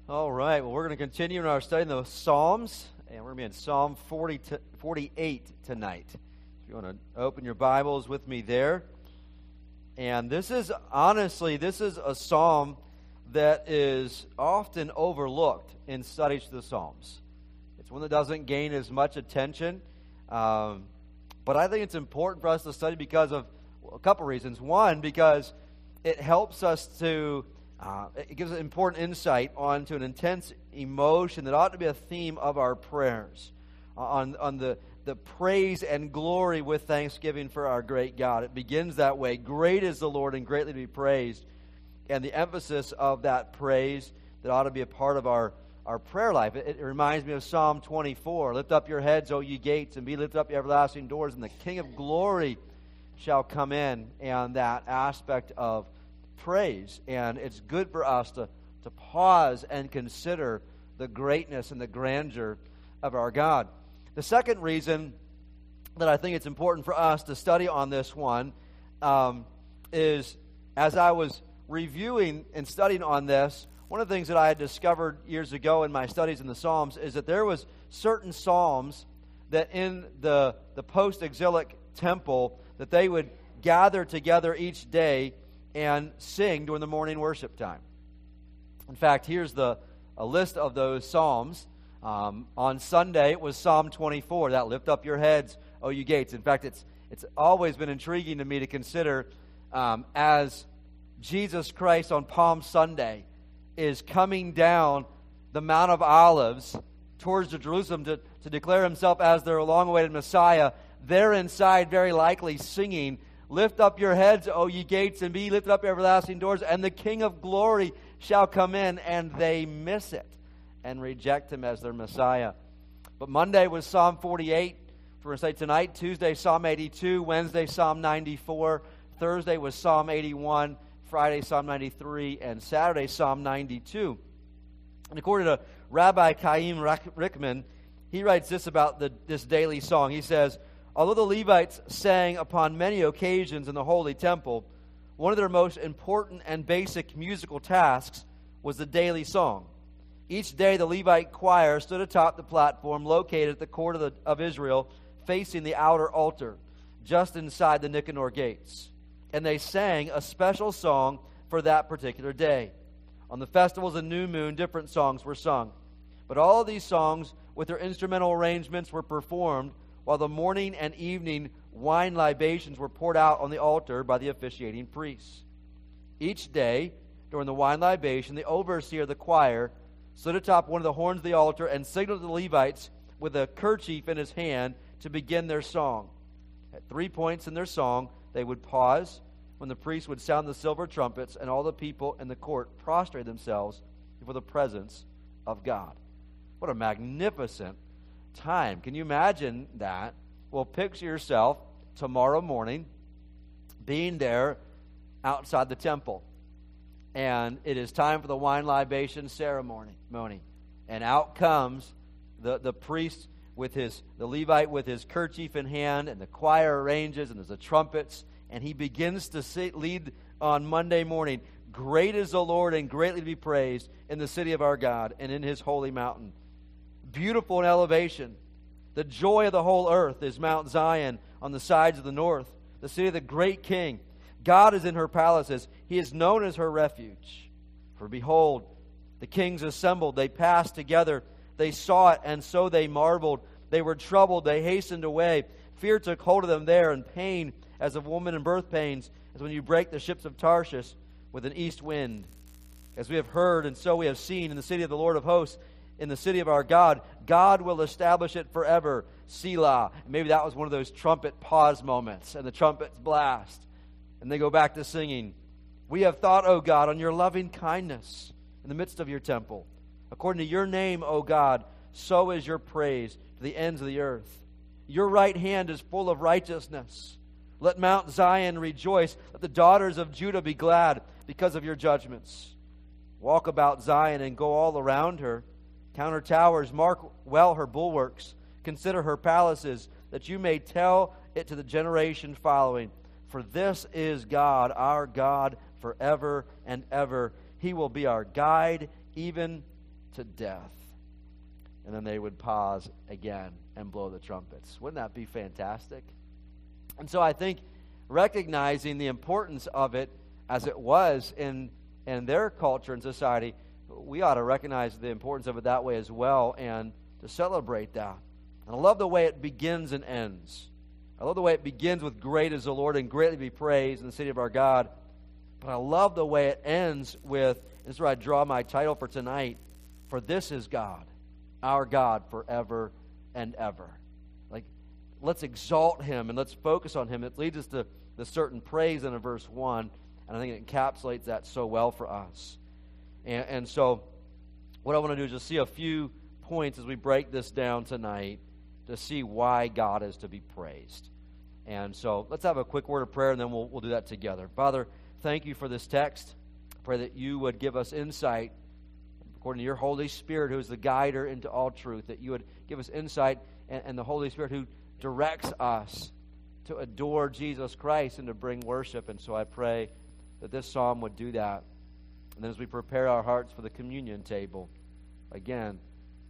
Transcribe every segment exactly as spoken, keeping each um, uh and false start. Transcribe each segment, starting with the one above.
All right, well, we're going to continue in our study in the Psalms, and we're going to be in Psalm forty to forty-eight tonight. If you want to open your Bibles with me there. And this is, honestly, this is a psalm that is often overlooked in studies of the Psalms. It's one that doesn't gain as much attention, um, but I think it's important for us to study because of a couple reasons. One, because it helps us to Uh, it gives an important insight onto an intense emotion that ought to be a theme of our prayers, uh, on, on the, the praise and glory with thanksgiving for our great God. It begins that way. Great is the Lord and greatly to be praised. And the emphasis of that praise that ought to be a part of our, our prayer life. It, it reminds me of Psalm twenty-four. Lift up your heads, O ye gates, and be lifted up, ye everlasting doors, and the King of glory shall come in. And that aspect of praise, and it's good for us to, to pause and consider the greatness and the grandeur of our God. The second reason that I think it's important for us to study on this one um, is, as I was reviewing and studying on this, one of the things that I had discovered years ago in my studies in the Psalms is that there was certain psalms that in the, the post-exilic temple that they would gather together each day and sing during the morning worship time. In fact, here's the a list of those psalms. Um, on Sunday, it was Psalm twenty-four, that lift up your heads, O you gates. In fact, it's it's always been intriguing to me to consider um, as Jesus Christ on Palm Sunday is coming down the Mount of Olives towards Jerusalem to, to declare himself as their long-awaited Messiah. They're inside very likely singing, lift up your heads, O ye gates, and be lifted up, your everlasting doors, and the King of glory shall come in. And they miss it and reject him as their Messiah. But Monday was Psalm forty-eight. We're going to say tonight. Tuesday, Psalm eighty-two. Wednesday, Psalm ninety-four. Thursday was Psalm eighty-one. Friday, Psalm ninety-three. And Saturday, Psalm ninety-two. And according to Rabbi Chaim Rickman, he writes this about the, this daily song. He says, although the Levites sang upon many occasions in the holy temple, one of their most important and basic musical tasks was the daily song. Each day the Levite choir stood atop the platform located at the court of, the, of Israel, facing the outer altar, just inside the Nicanor gates. And they sang a special song for that particular day. On the festivals and new moon, different songs were sung. But all of these songs, with their instrumental arrangements, were performed while the morning and evening wine libations were poured out on the altar by the officiating priests. Each day, during the wine libation, the overseer of the choir stood atop one of the horns of the altar and signaled to the Levites with a kerchief in his hand to begin their song. At three points in their song, they would pause when the priest would sound the silver trumpets, and all the people in the court prostrate themselves before the presence of God. What a magnificent time. Can you imagine that? Well, picture yourself tomorrow morning being there outside the temple, and it is time for the wine libation ceremony. And out comes the, the priest with his, the Levite with his kerchief in hand, and the choir arranges, and there's the trumpets, and he begins to see, lead on Monday morning. Great is the Lord and greatly to be praised in the city of our God and in his holy mountain. Beautiful in elevation. The joy of the whole earth is Mount Zion on the sides of the north, the city of the great King. God is in her palaces. He is known as her refuge. For behold, the kings assembled. They passed together. They saw it, and so they marveled. They were troubled. They hastened away. Fear took hold of them there, and pain as of woman in birth pains, as when you break the ships of Tarshish with an east wind. As we have heard, and so we have seen in the city of the Lord of hosts, in the city of our God, God will establish it forever. Selah. And maybe that was one of those trumpet pause moments, and the trumpets blast. And they go back to singing. We have thought, O God, on your loving kindness in the midst of your temple. According to your name, O God, so is your praise to the ends of the earth. Your right hand is full of righteousness. Let Mount Zion rejoice. Let the daughters of Judah be glad because of your judgments. Walk about Zion and go all around her. Count her towers, mark well her bulwarks. Consider her palaces, that you may tell it to the generation following. For this is God, our God, forever and ever. He will be our guide, even to death. And then they would pause again and blow the trumpets. Wouldn't that be fantastic? And so I think recognizing the importance of it as it was in, in their culture and society, we ought to recognize the importance of it that way as well and to celebrate that. And I love the way it begins and ends. I love the way it begins with "Great is the Lord and greatly be praised in the city of our God." But I love the way it ends with, and this is where I draw my title for tonight, "For this is God, our God forever and ever." Like, let's exalt Him and let's focus on Him. It leads us to the certain praise in verse one, and I think it encapsulates that so well for us. And, and so what I want to do is just see a few points as we break this down tonight to see why God is to be praised. And so let's have a quick word of prayer, and then we'll, we'll do that together. Father, thank you for this text. I pray that you would give us insight according to your Holy Spirit, who is the guider into all truth, that you would give us insight, and, and the Holy Spirit who directs us to adore Jesus Christ and to bring worship. And so I pray that this psalm would do that. And then as we prepare our hearts for the communion table, again,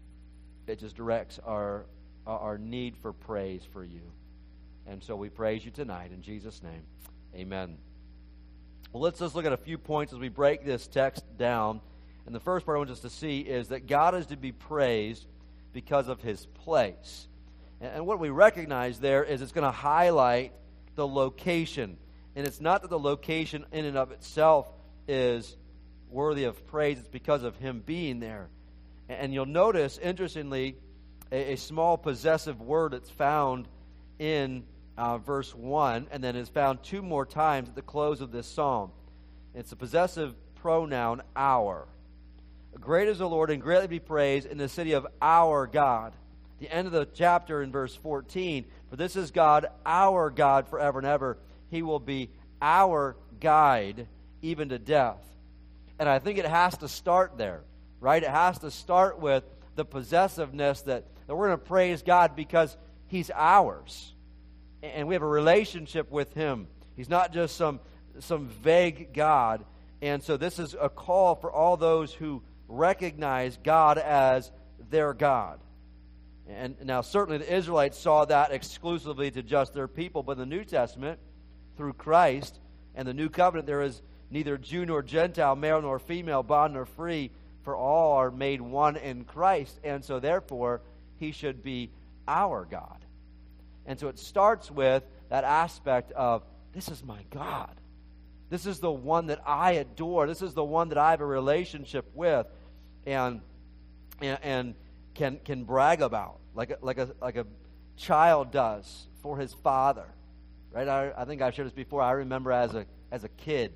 it just directs our, our need for praise for you. And so we praise you tonight in Jesus' name. Amen. Well, let's just look at a few points as we break this text down. And the first part I want us to see is that God is to be praised because of His place. And what we recognize there is it's going to highlight the location. And it's not that the location in and of itself is worthy of praise. It's because of Him being there. And you'll notice, interestingly, a, a small possessive word that's found in uh, verse one, and then is found two more times at the close of this psalm. It's a possessive pronoun, our. Great is the Lord and greatly be praised in the city of our God. The end of the chapter in verse fourteen, for this is God, our God forever and ever. He will be our guide even to death. And I think it has to start there, right? It has to start with the possessiveness that, that we're going to praise God because He's ours. And we have a relationship with Him. He's not just some, some vague God. And so this is a call for all those who recognize God as their God. And now certainly the Israelites saw that exclusively to just their people, but in the New Testament, through Christ and the New Covenant, there is neither Jew nor Gentile, male nor female, bond nor free, for all are made one in Christ. And so therefore, He should be our God. And so it starts with that aspect of, this is my God. This is the one that I adore. This is the one that I have a relationship with and and, and can can brag about, like a, like a like a child does for his father. Right? I, I think I've shared this before. I remember as a as a kid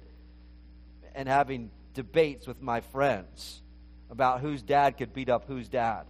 and having debates with my friends about whose dad could beat up whose dad.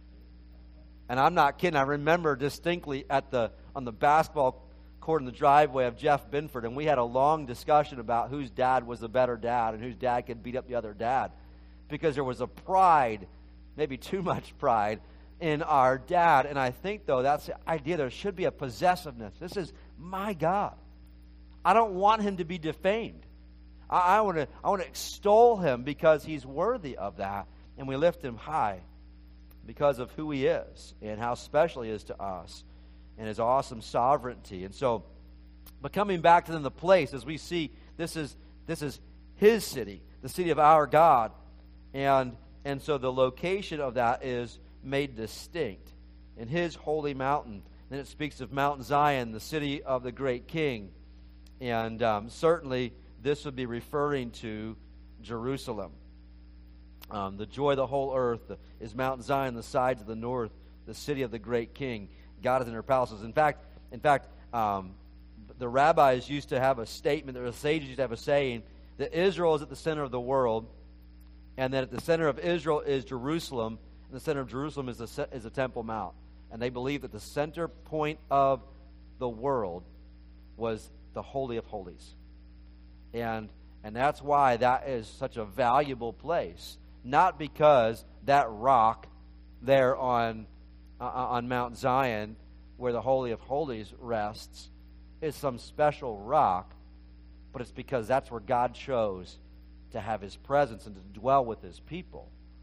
And I'm not kidding. I remember distinctly at the on the basketball court in the driveway of Jeff Binford, and we had a long discussion about whose dad was the better dad and whose dad could beat up the other dad, because there was a pride, maybe too much pride, in our dad. And I think, though, that's the idea. There should be a possessiveness. This is my God. I don't want Him to be defamed. I, I want to I want to extol Him because He's worthy of that, and we lift Him high because of who He is and how special He is to us and His awesome sovereignty. And so, but coming back to then the place, as we see, this is this is His city, the city of our God, and and so the location of that is made distinct in His holy mountain. Then it speaks of Mount Zion, the city of the great King, and um, certainly this would be referring to Jerusalem. Um, the joy of the whole earth is Mount Zion, the sides of the north, the city of the great King. God is in her palaces. In fact, in fact, um, the rabbis used to have a statement, the sages used to have a saying, that Israel is at the center of the world, and that at the center of Israel is Jerusalem, and the center of Jerusalem is the is the Temple Mount. And they believed that the center point of the world was the Holy of Holies. And and that's why that is such a valuable place. Not because that rock there on uh, on Mount Zion, where the Holy of Holies rests, is some special rock, but it's because that's where God chose to have His presence and to dwell with His people.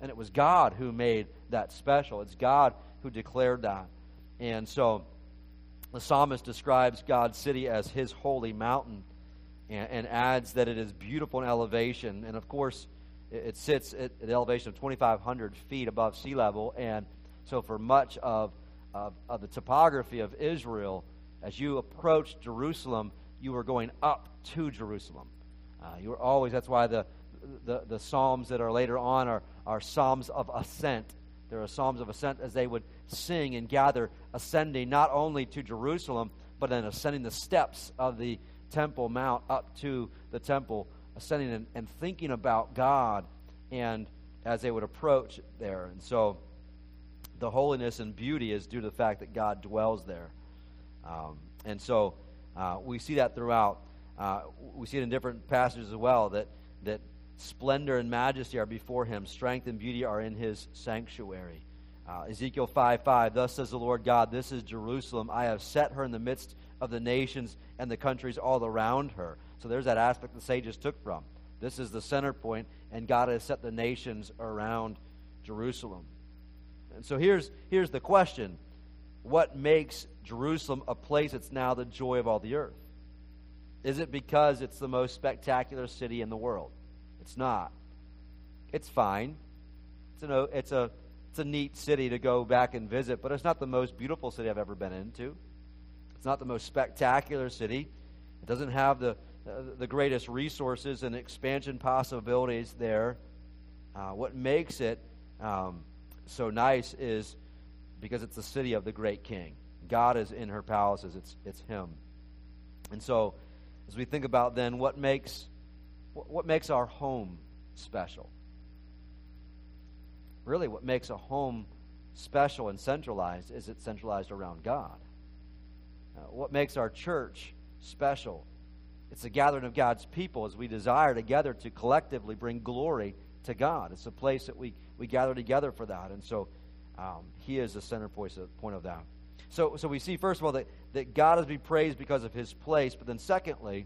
And it was God who made that special. It's God who declared that. And so the psalmist describes God's city as his holy mountain, and, and adds that it is beautiful in elevation. And of course, it, it sits at an elevation of twenty-five hundred feet above sea level. And so for much of, of, of the topography of Israel, as you approach Jerusalem, you were going up to Jerusalem. Uh, you were always, that's why the, the, the psalms that are later on are, are psalms of ascent. There are psalms of ascent as they would sing and gather, ascending not only to Jerusalem, but then ascending the steps of the Temple Mount up to the temple, ascending and, and thinking about God, and as they would approach there. And so the holiness and beauty is due to the fact that God dwells there. Um, and so uh, we see that throughout. Uh, we see it in different passages as well, that that splendor and majesty are before him. Strength and beauty are in his sanctuary. Uh, Ezekiel five five, thus says the Lord God, this is Jerusalem. I have set her in the midst of the nations and the countries all around her. So there's that aspect the sages took from. This is the center point, and God has set the nations around Jerusalem. And so here's, here's the question. What makes Jerusalem a place that's now the joy of all the earth? Is it because it's the most spectacular city in the world? It's not. It's fine. It's, an, it's, a, it's a neat city to go back and visit, but it's not the most beautiful city I've ever been into. It's not the most spectacular city. It doesn't have the, uh, the greatest resources and expansion possibilities there. Uh, what makes it um, so nice is because it's the city of the great king. God is in her palaces. It's, it's him. And so as we think about then what makes what makes our home special? Really, what makes a home special and centralized is it's centralized around God. Uh, what makes our church special? It's a gathering of God's people as we desire together to collectively bring glory to God. It's a place that we, we gather together for that. And so um, he is the center point of, point of that. So, so we see, first of all, that, that God is to be praised because of his place. But then secondly,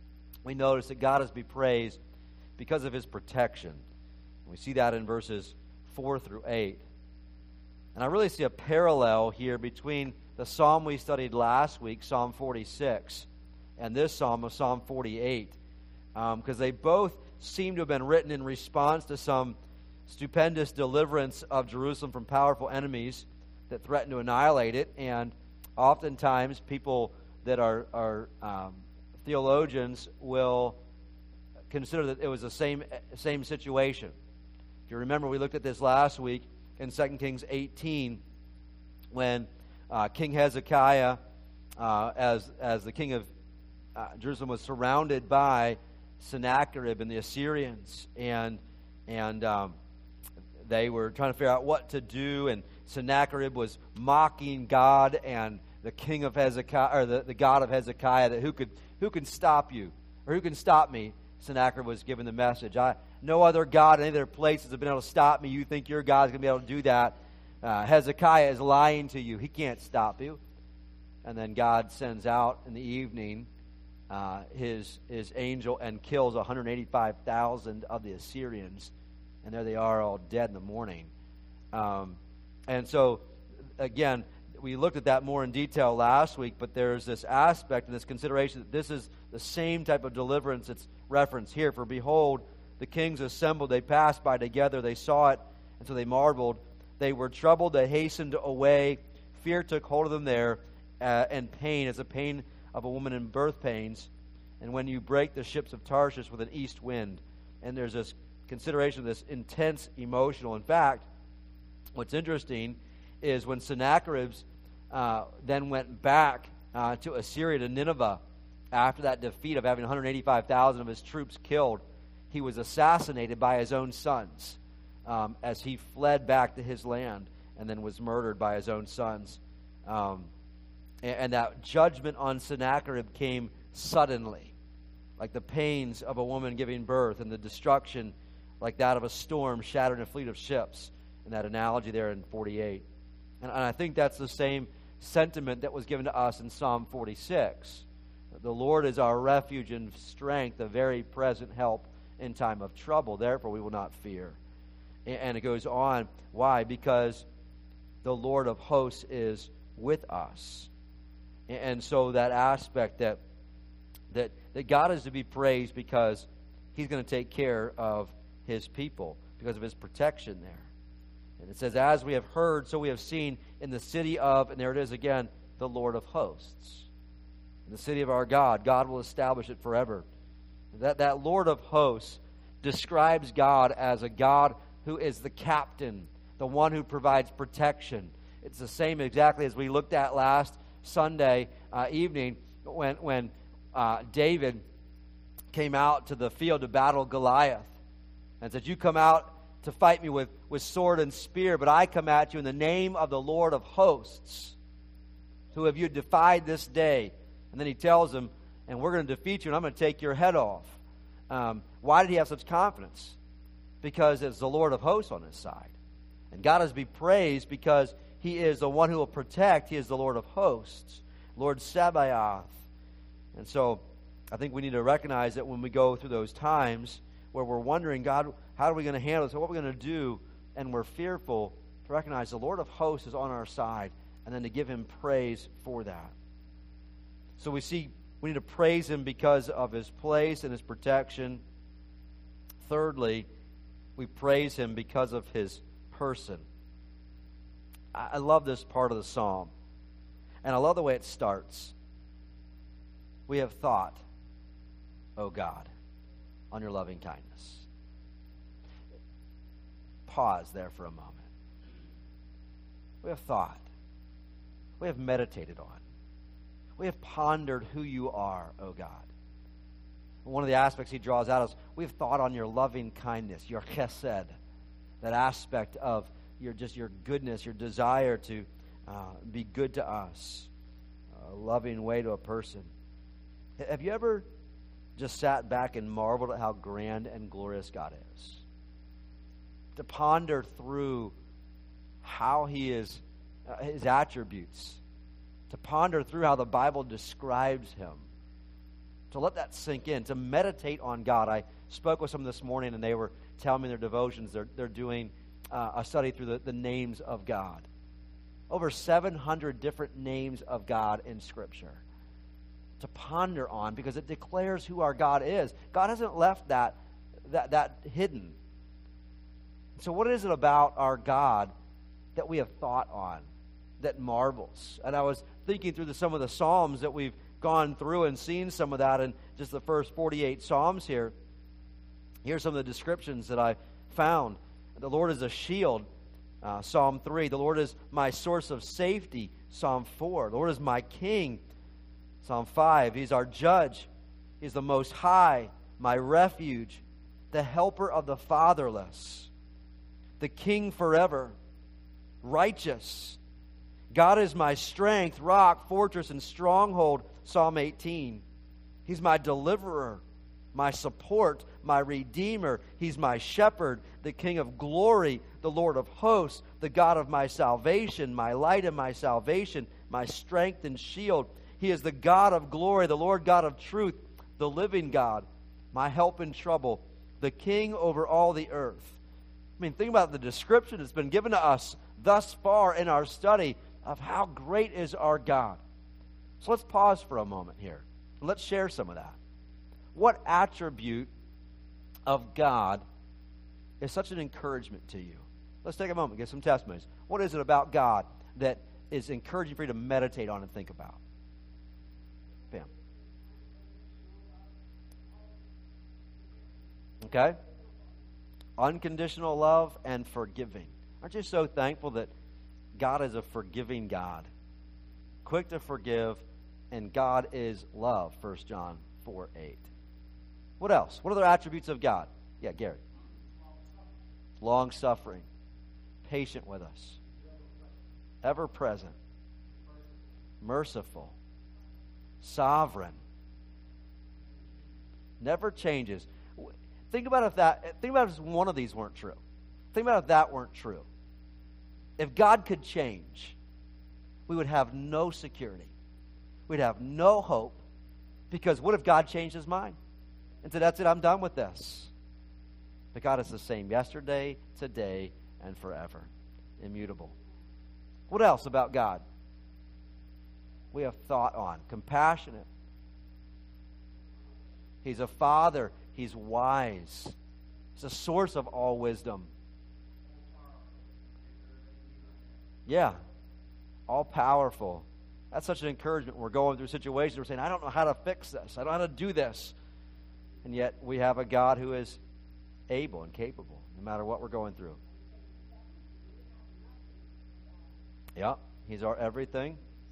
we notice that God is to be praised because of his protection. And we see that in verses four through eight. And I really see a parallel here between the psalm we studied last week, Psalm forty-six, and this psalm of Psalm forty-eight. Because um, they both seem to have been written in response to some stupendous deliverance of Jerusalem from powerful enemies that threaten to annihilate it. And oftentimes people that are, are um, theologians will consider that it was the same same situation. If you remember, we looked at this last week in Second Kings eighteen, when uh, King Hezekiah, uh, as as the king of uh, Jerusalem, was surrounded by Sennacherib and the Assyrians, and and um, they were trying to figure out what to do, and Sennacherib was mocking God and the king of Hezekiah, or the, the God of Hezekiah, that who could who can stop you, or who can stop me? Sennacherib was given the message. I no other God in any other places have been able to stop me. You think your God's going to be able to do that? Uh, Hezekiah is lying to you. He can't stop you. And then God sends out in the evening uh, his his angel and kills one hundred eighty-five thousand of the Assyrians, and there they are, all dead in the morning. Um, and so, again, we looked at that more in detail last week, but there's this aspect and this consideration that this is the same type of deliverance that's referenced here. For behold, the kings assembled, they passed by together, they saw it, and so they marveled. They were troubled, they hastened away. Fear took hold of them there, uh, and pain, as the pain of a woman in birth pains. And when you break the ships of Tarshish with an east wind. And there's this consideration of this intense emotional. In fact, what's interesting is when Sennacherib uh, then went back uh, to Assyria, to Nineveh, after that defeat of having one hundred eighty-five thousand of his troops killed, he was assassinated by his own sons um, as he fled back to his land, and then was murdered by his own sons. Um, and, and that judgment on Sennacherib came suddenly, like the pains of a woman giving birth, and the destruction like that of a storm shattering a fleet of ships, in that analogy there in forty-eight. And, and I think that's the same sentiment that was given to us in Psalm forty-six. The Lord is our refuge and strength, a very present help in time of trouble. Therefore we will not fear. And it goes on. Why? Because the Lord of hosts is with us. And so that aspect that that that God is to be praised because He's going to take care of His people because of His protection there. And it says, as we have heard, so we have seen in the city of, and there it is again, the Lord of hosts. In the city of our God, God will establish it forever. That, that Lord of hosts describes God as a God who is the captain, the one who provides protection. It's the same exactly as we looked at last Sunday uh, evening when, when uh, David came out to the field to battle Goliath and said, you come out to fight me with, with sword and spear, but I come at you in the name of the Lord of hosts, who have you defied this day. And then he tells him, and we're going to defeat you, and I'm going to take your head off. Um, why did he have such confidence? Because it's the Lord of hosts on his side. And God is to be praised because He is the one who will protect. He is the Lord of hosts, Lord Sabaoth. And so I think we need to recognize that when we go through those times where we're wondering, God, how are we going to handle this? What are we going to do? And we're fearful, to recognize the Lord of hosts is on our side, and then to give Him praise for that. So we see we need to praise Him because of His place and His protection. Thirdly, we praise Him because of His person. I love this part of the psalm, and I love the way it starts. We have thought, O God, on your loving kindness. Pause there for a moment. We have thought. We have meditated on. We have pondered who you are, O God. One of the aspects he draws out is we have thought on your loving kindness, your chesed, that aspect of your just your goodness, your desire to uh, be good to us, a loving way to a person. Have you ever just sat back and marveled at how grand and glorious God is? To ponder through how He is, uh, His attributes. To ponder through how the Bible describes Him. To let that sink in. To meditate on God. I spoke with some this morning, and they were telling me their devotions. They're, they're doing uh, a study through the, the names of God. Over seven hundred different names of God in Scripture. To ponder on, because it declares who our God is. God hasn't left that, that, that hidden. So what is it about our God that we have thought on, that marvels? And I was thinking through the, some of the Psalms that we've gone through and seen some of that in just the first forty-eight Psalms here. Here's some of the descriptions that I found. The Lord is a shield, uh, Psalm three. The Lord is my source of safety, Psalm four. The Lord is my king, Psalm five. He's our judge. He's the Most High, my refuge, the helper of the fatherless, the king forever, righteous. God is my strength, rock, fortress, and stronghold, Psalm eighteen. He's my deliverer, my support, my redeemer. He's my shepherd, the King of glory, the Lord of hosts, the God of my salvation, my light and my salvation, my strength and shield. He is the God of glory, the Lord God of truth, the living God, my help in trouble, the King over all the earth. I mean, think about the description that's been given to us thus far in our study of how great is our God. So let's pause for a moment here. Let's share some of that. What attribute of God is such an encouragement to you? Let's take a moment, get some testimonies. What is it about God that is encouraging for you to meditate on and think about? Bam. Okay? Unconditional love and forgiving. Aren't you so thankful that God is a forgiving God? Quick to forgive, and God is love, First John four eight. What else? What other attributes of God? Yeah, Gary. Long-suffering. Patient with us. Ever-present. Merciful. Sovereign. Never changes. Think about if that. Think about if one of these weren't true. Think about if that weren't true. If God could change, we would have no security. We'd have no hope. Because what if God changed His mind and said, that's it, I'm done with this? But God is the same yesterday, today, and forever. Immutable. What else about God? We have thought on. Compassionate. He's a father. He's wise. He's a source of all wisdom. Yeah. All powerful. That's such an encouragement. We're going through situations. We're saying, I don't know how to fix this. I don't know how to do this. And yet we have a God who is able and capable, no matter what we're going through. Yeah. He's our everything.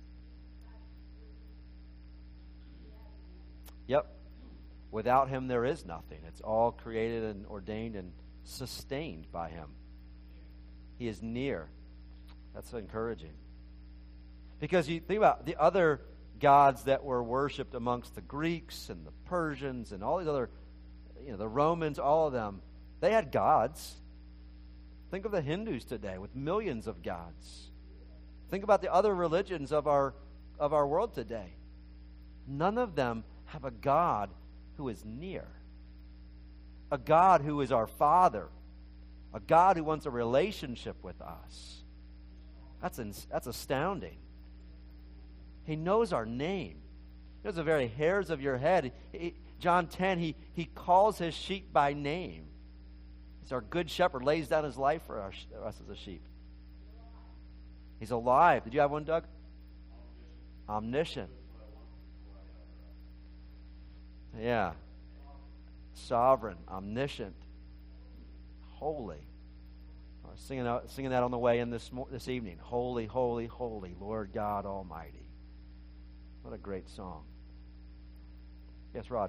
Yep. Without him, there is nothing. It's all created and ordained and sustained by him. He is near. That's encouraging. Because you think about the other gods that were worshipped amongst the Greeks and the Persians and all these other, you know, the Romans, all of them, they had gods. Think of the Hindus today with millions of gods. Think about the other religions of our of our world today. None of them have a God who is near. A God who is our Father. A God who wants a relationship with us. That's ins- that's astounding. He knows our name. He knows the very hairs of your head. He, John ten, he, he calls his sheep by name. He's our good shepherd, lays down his life for our, us as a sheep. He's alive. Did you have one, Doug? Omniscient. Yeah. Sovereign, omniscient, holy. I was singing, out, singing that on the way in this, this evening. Holy, holy, holy, Lord God Almighty. What a great song. Yes, Roger.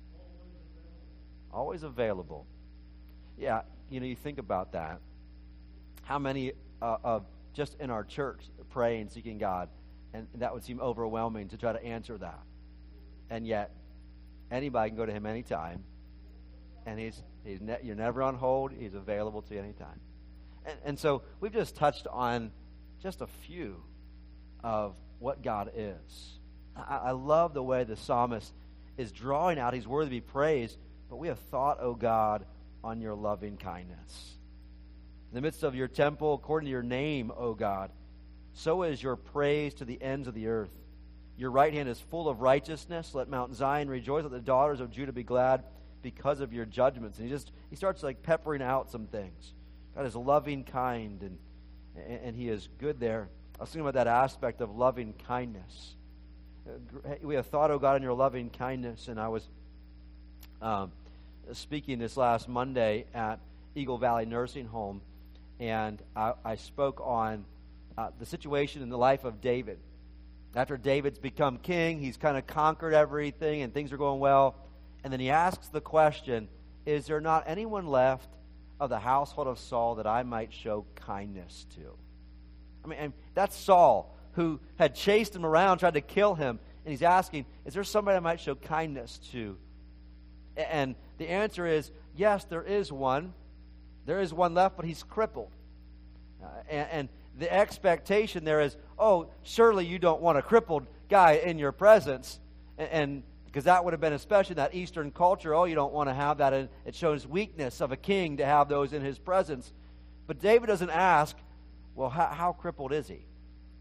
Always available. Yeah, you know, you think about that. How many uh, of just in our church pray and seeking God, and that would seem overwhelming to try to answer that. And yet, anybody can go to him anytime, and he's he's ne- you're never on hold. He's available to you anytime. And, and so we've just touched on just a few of what God is. I, I love the way the psalmist is drawing out. He's worthy to be praised, but we have thought, O God, on your loving kindness. In the midst of your temple, according to your name, O God, so is your praise to the ends of the earth. Your right hand is full of righteousness. Let Mount Zion rejoice. Let the daughters of Judah be glad because of your judgments. And he just he starts like peppering out some things. God is loving, kind, and and he is good there. I was thinking about that aspect of loving kindness. We have thought, oh God, on your loving kindness. And I was um, speaking this last Monday at Eagle Valley Nursing Home, and I, I spoke on uh, the situation in the life of David. After David's become king, he's kind of conquered everything, and things are going well. And then he asks the question, is there not anyone left of the household of Saul that I might show kindness to? I mean, and that's Saul, who had chased him around, tried to kill him. And he's asking, is there somebody I might show kindness to? And the answer is, yes, there is one. There is one left, but he's crippled. Uh, and, and the expectation there is, oh, surely you don't want a crippled guy in your presence. And, and because that would have been, especially in that Eastern culture, oh, you don't want to have that. And it shows weakness of a king to have those in his presence. But David doesn't ask, well, how, how crippled is he?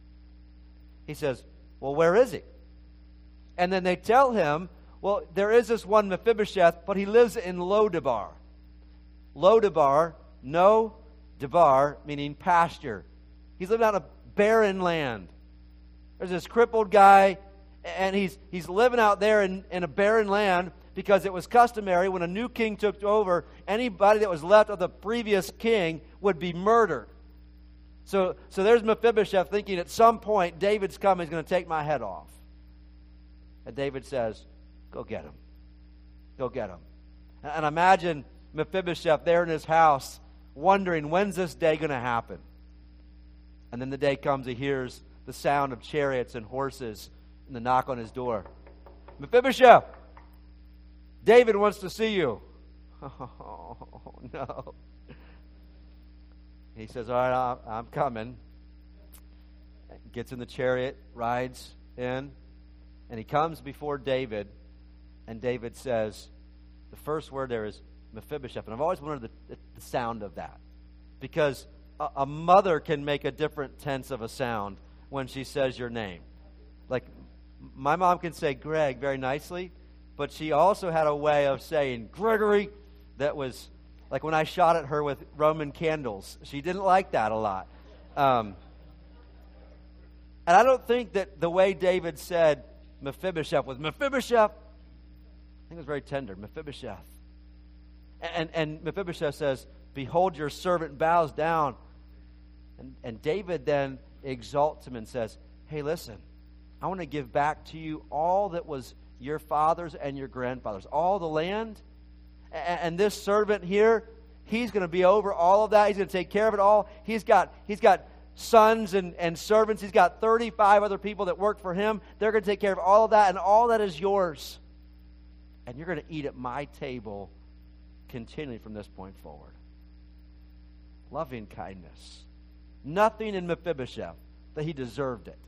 He says, well, where is he? And then they tell him, well, there is this one Mephibosheth, but he lives in Lodabar. Lodabar, no, Debar, meaning pasture. He's living on a barren land. There's this crippled guy, and he's he's living out there in, in a barren land because it was customary when a new king took over, anybody that was left of the previous king would be murdered. So, so there's Mephibosheth thinking at some point David's coming, he's going to take my head off. And David says, go get him. Go get him. And, and imagine Mephibosheth there in his house wondering, when's this day going to happen? And then the day comes, he hears the sound of chariots and horses and the knock on his door. Mephibosheth, David wants to see you. Oh, no. He says, all right, I'm coming. Gets in the chariot, rides in, and he comes before David, and David says, the first word there is Mephibosheth. And I've always wondered the, the sound of that. Because a, a mother can make a different tense of a sound when she says your name. Like, my mom can say Greg very nicely, but she also had a way of saying Gregory that was like when I shot at her with Roman candles. She didn't like that a lot. Um, and I don't think that the way David said Mephibosheth was Mephibosheth. I think it was very tender, Mephibosheth. And, and Mephibosheth says, behold, your servant bows down. And, and David then exalts him and says, hey, listen, I want to give back to you all that was your father's and your grandfather's, all the land. And, and this servant here, he's going to be over all of that. He's going to take care of it all. He's got he's got sons and, and servants. He's got thirty-five other people that work for him. They're going to take care of all of that, and all that is yours. And you're going to eat at my table continually from this point forward. Loving kindness. Nothing in Mephibosheth that he deserved it.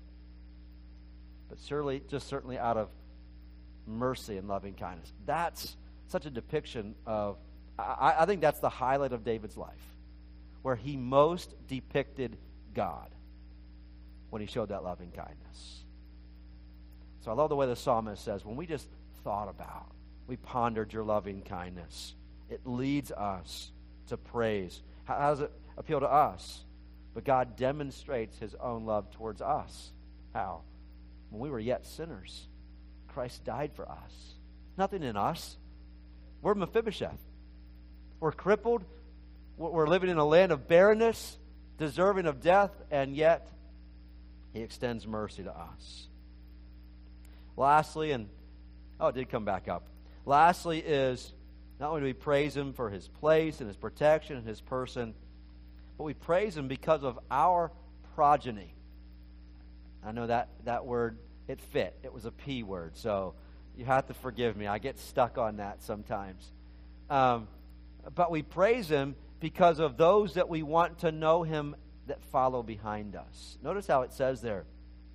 But surely, just certainly out of mercy and loving kindness. That's such a depiction of, I, I think that's the highlight of David's life, where he most depicted God when he showed that loving kindness. So I love the way the psalmist says, when we just thought about, we pondered your loving kindness, it leads us to praise. How, how does it appeal to us? But God demonstrates his own love towards us. How? When we were yet sinners, Christ died for us. Nothing in us. We're Mephibosheth. We're crippled. We're living in a land of barrenness, deserving of death, and yet he extends mercy to us. Lastly, and oh, it did come back up. Lastly is, not only do we praise him for his place and his protection and his person, but we praise him because of our progeny. I know that, that word, it fit. It was a P word, so you have to forgive me. I get stuck on that sometimes. Um, but we praise him because of those that we want to know him that follow behind us. Notice how it says there.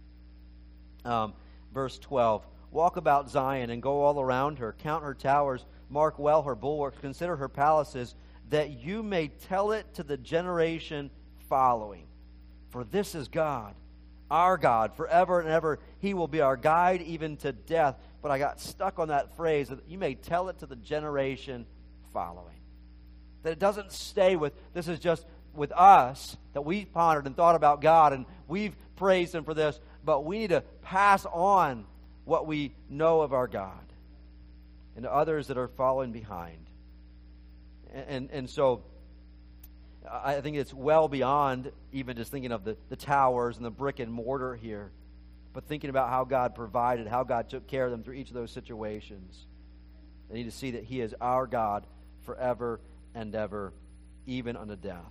Um, verse twelve, walk about Zion and go all around her. Count her towers. Mark well her bulwarks. Consider her palaces, that you may tell it to the generation following. For this is God, our God, forever and ever. He will be our guide even to death. But I got stuck on that phrase, that you may tell it to the generation following. That it doesn't stay with, this is just with us, that we've pondered and thought about God, and we've praised him for this, but we need to pass on what we know of our God and to others that are following behind. And, and, and so I think it's well beyond even just thinking of the, the towers and the brick and mortar here, but thinking about how God provided, how God took care of them through each of those situations. They need to see that he is our God forever and ever, even unto death.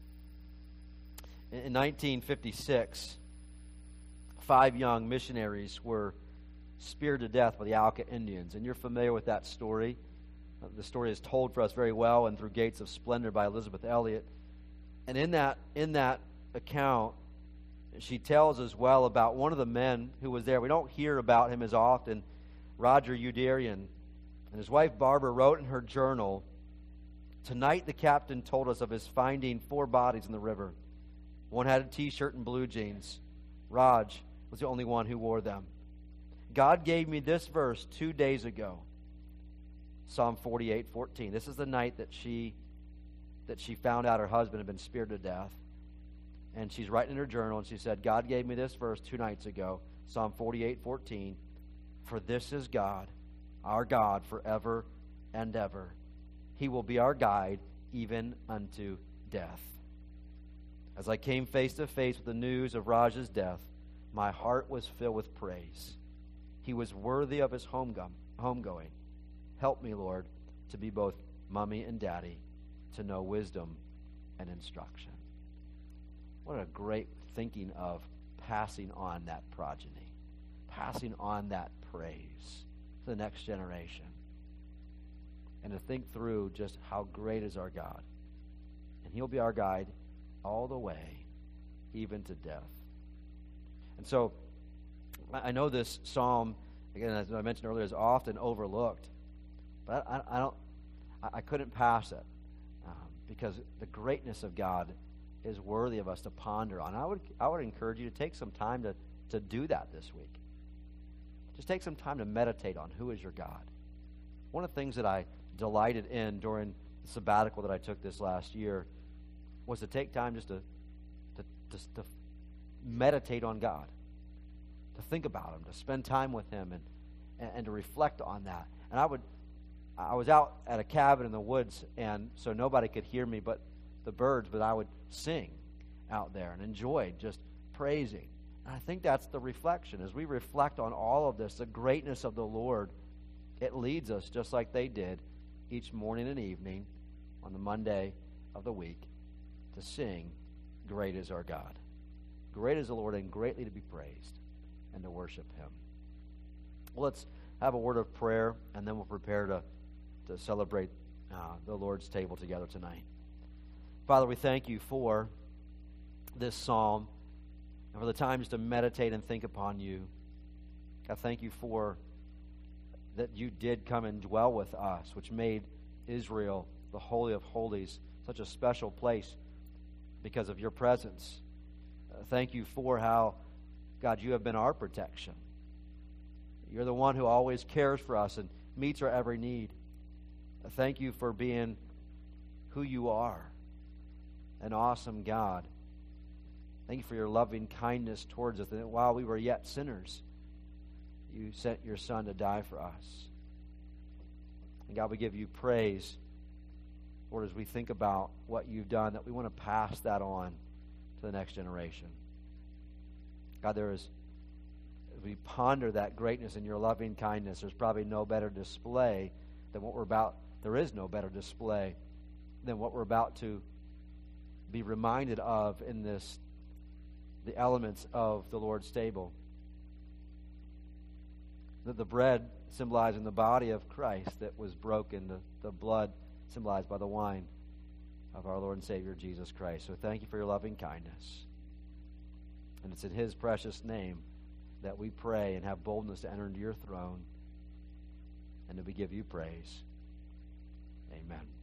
In, in nineteen fifty-six, five young missionaries were speared to death by the Auca Indians. And you're familiar with that story. The story is told for us very well and through Gates of Splendor by Elizabeth Elliot. And in that in that account, she tells as well about one of the men who was there. We don't hear about him as often, Roger Udarian. And his wife Barbara wrote in her journal, tonight the captain told us of his finding four bodies in the river. One had a t-shirt and blue jeans. Raj was the only one who wore them. God gave me this verse two days ago. Psalm forty-eight fourteen. This is the night that she that she found out her husband had been speared to death. And she's writing in her journal, and she said, God gave me this verse two nights ago, Psalm forty-eight fourteen. For this is God, our God forever and ever. He will be our guide even unto death. As I came face to face with the news of Raj's death, my heart was filled with praise. He was worthy of his homegoing. Help me, Lord, to be both mommy and daddy, to know wisdom and instruction. What a great thinking of passing on that progeny, passing on that praise to the next generation. And to think through just how great is our God. And he'll be our guide all the way, even to death. And so, I know this psalm, again, as I mentioned earlier, is often overlooked. But I, I don't, I couldn't pass it. Um, because the greatness of God is worthy of us to ponder on. I would I would encourage you to take some time to, to do that this week. Just take some time to meditate on who is your God. One of the things that I delighted in during the sabbatical that I took this last year was to take time just to to, to, to meditate on God, to think about Him, to spend time with Him, and, and, and to reflect on that. And I would, I was out at a cabin in the woods, and so nobody could hear me but the birds, but I would sing out there and enjoy just praising. And I think that's the reflection. As we reflect on all of this, the greatness of the Lord, it leads us, just like they did, each morning and evening on the Monday of the week, to sing, "Great is our God." Great is the Lord, and greatly to be praised, and to worship Him. Well, let's have a word of prayer, and then we'll prepare to, to celebrate uh, the Lord's table together tonight. Father, we thank You for this psalm and for the times to meditate and think upon You. God, thank You for that You did come and dwell with us, which made Israel, the Holy of Holies, such a special place because of Your presence. Uh, thank You for how, God, You have been our protection. You're the one who always cares for us and meets our every need. Uh, thank You for being who You are, an awesome God. Thank You for Your loving kindness towards us. And while we were yet sinners, You sent Your Son to die for us. And God, we give You praise, Lord, as we think about what You've done, that we want to pass that on to the next generation. God, there is, as we ponder that greatness and Your loving kindness, there's probably no better display than what we're about. There is no better display than what we're about to be reminded of in this, the elements of the Lord's table. The, the bread symbolizing the body of Christ that was broken, the, the blood symbolized by the wine of our Lord and Savior Jesus Christ. So thank You for Your loving kindness. And it's in His precious name that we pray and have boldness to enter into Your throne and that we give You praise. Amen.